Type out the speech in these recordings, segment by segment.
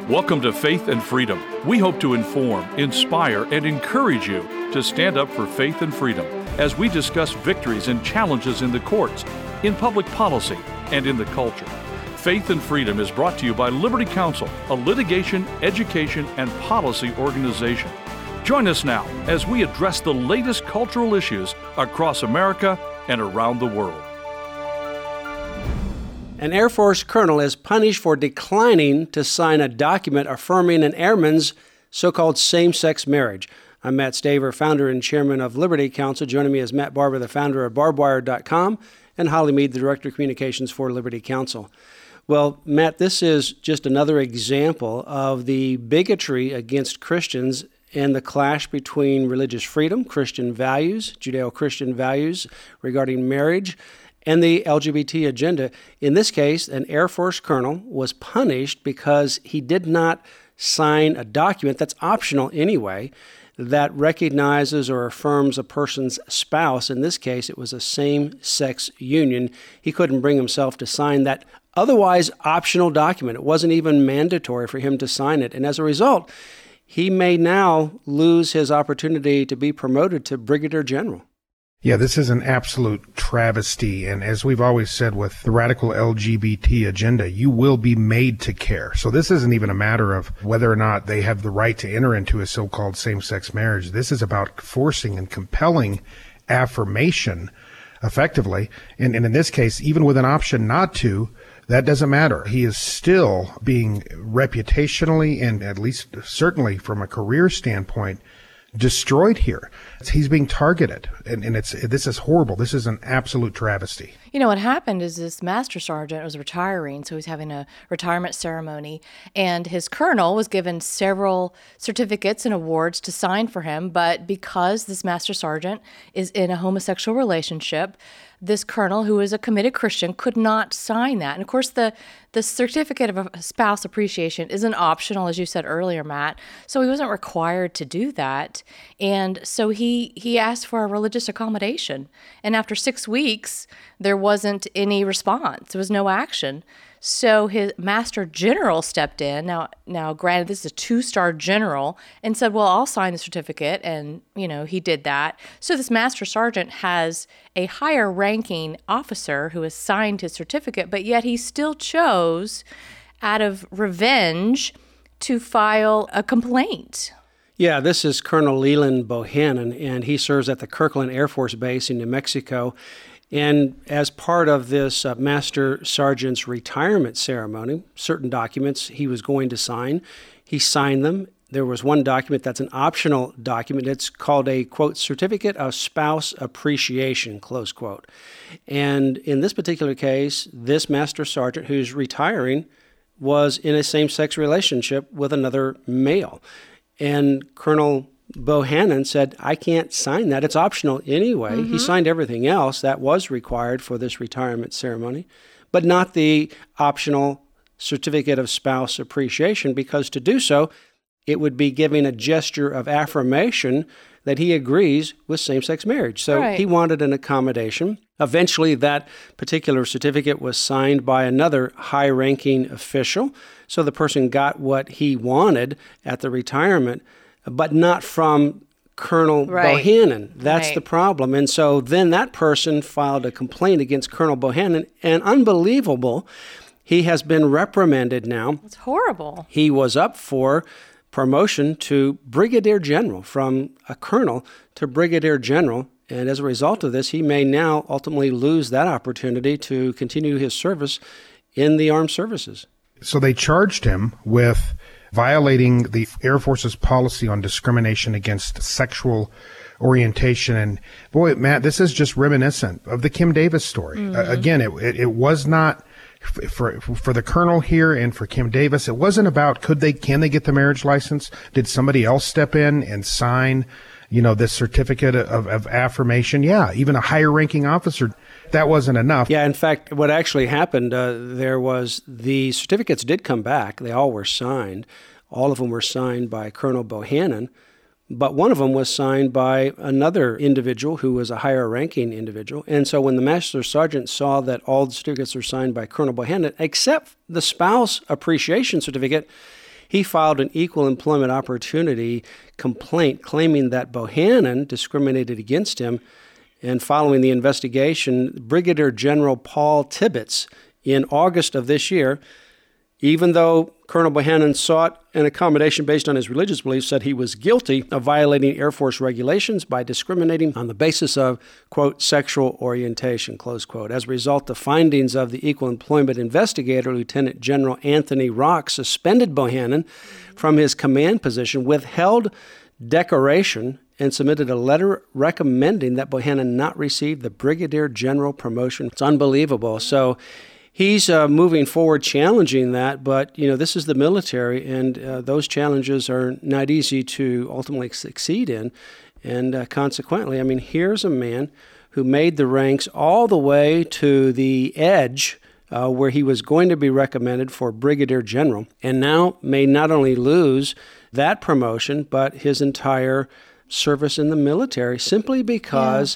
Welcome to Faith and Freedom. We hope to inform, inspire, and encourage you to stand up for faith and freedom as we discuss victories and challenges in the courts, in public policy, and in the culture. Faith and Freedom is brought to you by Liberty Counsel, a litigation, education, and policy organization. Join us now as we address the latest cultural issues across America and around the world. An Air Force colonel is punished for declining to sign a document affirming an airman's so-called same-sex marriage. I'm Matt Staver, founder and chairman of Liberty Counsel. Joining me is Matt Barber, the founder of barbwire.com, and Holly Mead, the director of communications for Liberty Counsel. Well, Matt, this is just another example of the bigotry against Christians and the clash between religious freedom, Christian values, Judeo-Christian values regarding marriage, and the LGBT agenda. In this case, an Air Force colonel was punished because he did not sign a document that's optional anyway, that recognizes or affirms a person's spouse. In this case, it was a same-sex union. He couldn't bring himself to sign that otherwise optional document. It wasn't even mandatory for him to sign it. And as a result, he may now lose his opportunity to be promoted to brigadier general. Yeah, this is an absolute travesty. And as we've always said with the radical LGBT agenda, you will be made to care. So this isn't even a matter of whether or not they have the right to enter into a so-called same-sex marriage. This is about forcing and compelling affirmation effectively. And in this case, even with an option not to, that doesn't matter. He is still being reputationally and at least certainly from a career standpoint destroyed here. He's being targeted, and this is horrible. This is an absolute travesty. You know, what happened is this master sergeant was retiring, so he was having a retirement ceremony, and his colonel was given several certificates and awards to sign for him, but because this master sergeant is in a homosexual relationship, this colonel, who is a committed Christian, could not sign that. And of course, the certificate of spouse appreciation isn't optional, as you said earlier, Matt. So he wasn't required to do that. And so he asked for a religious accommodation. And after 6 weeks, there wasn't any response. There was no action. So his master general stepped in. Now, granted, this is a 2-star general, and said, well, I'll sign the certificate. And, he did that. So this master sergeant has a higher ranking officer who has signed his certificate, but yet he still chose, out of revenge, to file a complaint. Yeah, this is Colonel Leland Bohannon, and he serves at the Kirkland Air Force Base in New Mexico. And as part of this Master Sergeant's retirement ceremony, certain documents he was going to sign, he signed them. There was one document that's an optional document. It's called a, quote, Certificate of Spouse Appreciation, close quote. And in this particular case, this Master Sergeant who's retiring was in a same-sex relationship with another male. And Colonel Bohannon said, I can't sign that. It's optional anyway. Mm-hmm. He signed everything else that was required for this retirement ceremony, but not the optional Certificate of Spouse Appreciation, because to do so, it would be giving a gesture of affirmation that he agrees with same-sex marriage. So He wanted an accommodation. Eventually, that particular certificate was signed by another high-ranking official. So the person got what he wanted at the retirement, but not from Colonel Bohannon. That's the problem. And so then that person filed a complaint against Colonel Bohannon, and unbelievable, he has been reprimanded now. It's horrible. He was up for promotion to brigadier general, from a colonel to brigadier general. And as a result of this, he may now ultimately lose that opportunity to continue his service in the armed services. So they charged him with violating the Air Force's policy on discrimination against sexual orientation. And boy, Matt, this is just reminiscent of the Kim Davis story. Mm-hmm. Again, it was not for the colonel here and for Kim Davis. It wasn't about can they get the marriage license? Did somebody else step in and sign, this certificate of affirmation? Yeah, even a higher ranking officer. That wasn't enough. Yeah, in fact, what actually happened, there was the certificates did come back. They all were signed. All of them were signed by Colonel Bohannon, but one of them was signed by another individual who was a higher ranking individual. And so when the Master Sergeant saw that all the certificates were signed by Colonel Bohannon, except the Spouse Appreciation Certificate, he filed an equal employment opportunity complaint claiming that Bohannon discriminated against him. And following the investigation, Brigadier General Paul Tibbets, in August of this year, even though Colonel Bohannon sought an accommodation based on his religious beliefs, said he was guilty of violating Air Force regulations by discriminating on the basis of, quote, sexual orientation, close quote. As a result, the findings of the equal employment investigator, Lieutenant General Anthony Rock, suspended Bohannon from his command position, withheld decoration, and submitted a letter recommending that Bohannon not receive the Brigadier General promotion. It's unbelievable. So he's moving forward challenging that, but, this is the military, and those challenges are not easy to ultimately succeed in. And consequently, here's a man who made the ranks all the way to the edge where he was going to be recommended for Brigadier General, and now may not only lose that promotion, but his entire service in the military simply because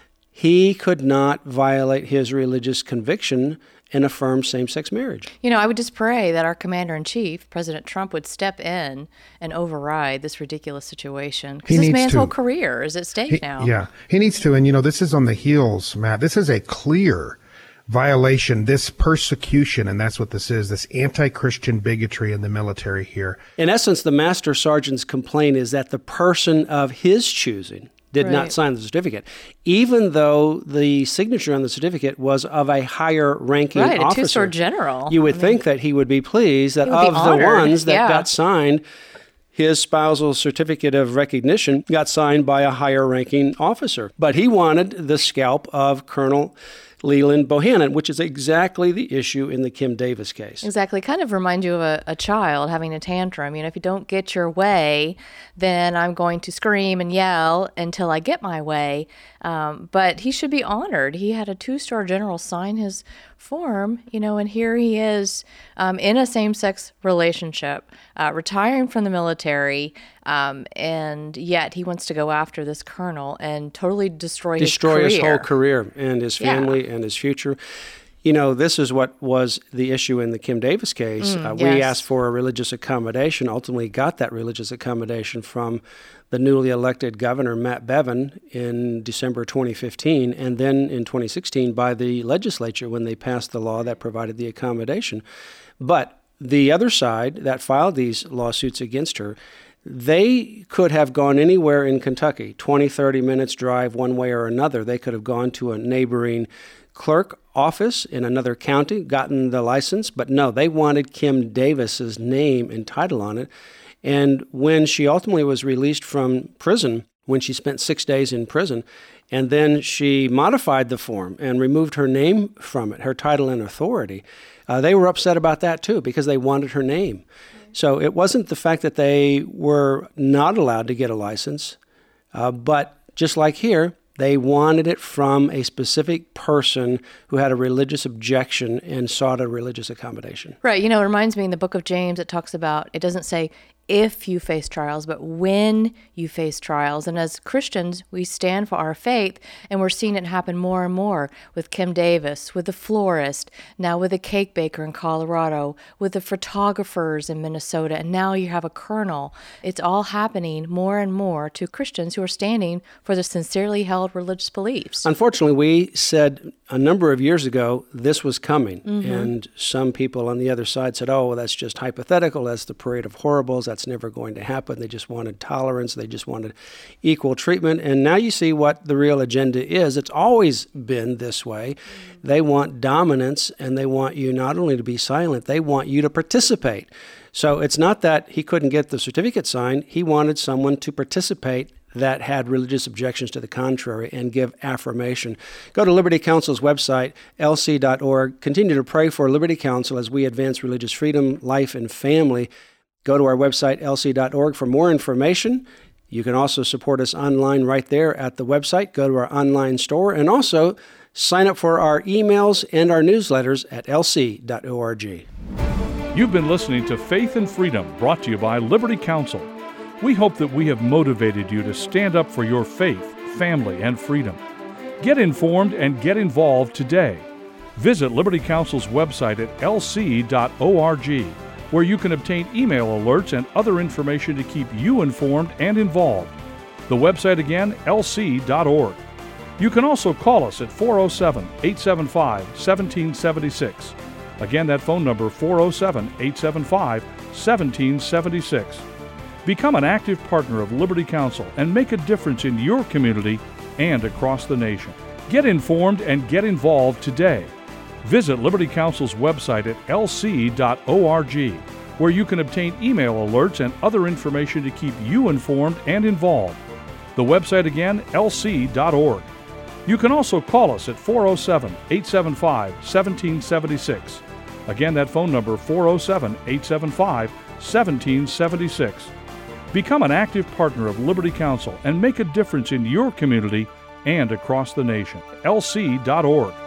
he could not violate his religious conviction and affirm same-sex marriage. I would just pray that our commander-in-chief, President Trump, would step in and override this ridiculous situation. Because this man's whole career is at stake now. Yeah, he needs to. And, this is on the heels, Matt. This is a clear violation, this persecution, and that's what this is, this anti-Christian bigotry in the military here. In essence, the master sergeant's complaint is that the person of his choosing did not sign the certificate, even though the signature on the certificate was of a higher ranking officer. Right, a two-star general. You would think that he would be pleased that of the ones that got signed, his spousal certificate of recognition got signed by a higher ranking officer. But he wanted the scalp of Colonel Leland Bohannon, which is exactly the issue in the Kim Davis case. Exactly. Kind of reminds you of a child having a tantrum. If you don't get your way, then I'm going to scream and yell until I get my way. But he should be honored. He had a two-star general sign his form, and here he is in a same-sex relationship, retiring from the military, and yet he wants to go after this colonel and totally destroy his career. His whole career and his family and his future. This is what was the issue in the Kim Davis case. We asked for a religious accommodation, ultimately got that religious accommodation from the newly elected governor, Matt Bevin, in December 2015, and then in 2016 by the legislature when they passed the law that provided the accommodation. But the other side that filed these lawsuits against her, they could have gone anywhere in Kentucky, 20, 30 minutes drive one way or another. They could have gone to a neighboring clerk office in another county, gotten the license, but no, they wanted Kim Davis's name and title on it. And when she ultimately was released from prison, when she spent 6 days in prison, and then she modified the form and removed her name from it, her title and authority, they were upset about that too because they wanted her name. So it wasn't the fact that they were not allowed to get a license, but just like here, they wanted it from a specific person who had a religious objection and sought a religious accommodation. Right. It reminds me in the book of James, it talks about, it doesn't say if you face trials, but when you face trials. And as Christians, we stand for our faith, and we're seeing it happen more and more with Kim Davis, with the florist, now with the cake baker in Colorado, with the photographers in Minnesota, and now you have a colonel. It's all happening more and more to Christians who are standing for their sincerely held religious beliefs. Unfortunately, we said a number of years ago this was coming, and some people on the other side said, oh, well, that's just hypothetical, that's the parade of horribles, that's never going to happen. They just wanted tolerance. They just wanted equal treatment. And now you see what the real agenda is. It's always been this way. They want dominance, and they want you not only to be silent, they want you to participate. So it's not that he couldn't get the certificate signed. He wanted someone to participate that had religious objections to the contrary and give affirmation. Go to Liberty Counsel's website, lc.org. Continue to pray for Liberty Counsel as we advance religious freedom, life, and family. Go to our website, lc.org, for more information. You can also support us online right there at the website. Go to our online store and also sign up for our emails and our newsletters at lc.org. You've been listening to Faith and Freedom, brought to you by Liberty Counsel. We hope that we have motivated you to stand up for your faith, family, and freedom. Get informed and get involved today. Visit Liberty Counsel's website at lc.org. where you can obtain email alerts and other information to keep you informed and involved. The website again, lc.org. You can also call us at 407-875-1776. Again, that phone number, 407-875-1776. Become an active partner of Liberty Counsel and make a difference in your community and across the nation. Get informed and get involved today. Visit Liberty Counsel's website at lc.org, where you can obtain email alerts and other information to keep you informed and involved. The website again, lc.org. You can also call us at 407-875-1776. Again, that phone number, 407-875-1776. Become an active partner of Liberty Counsel and make a difference in your community and across the nation. lc.org.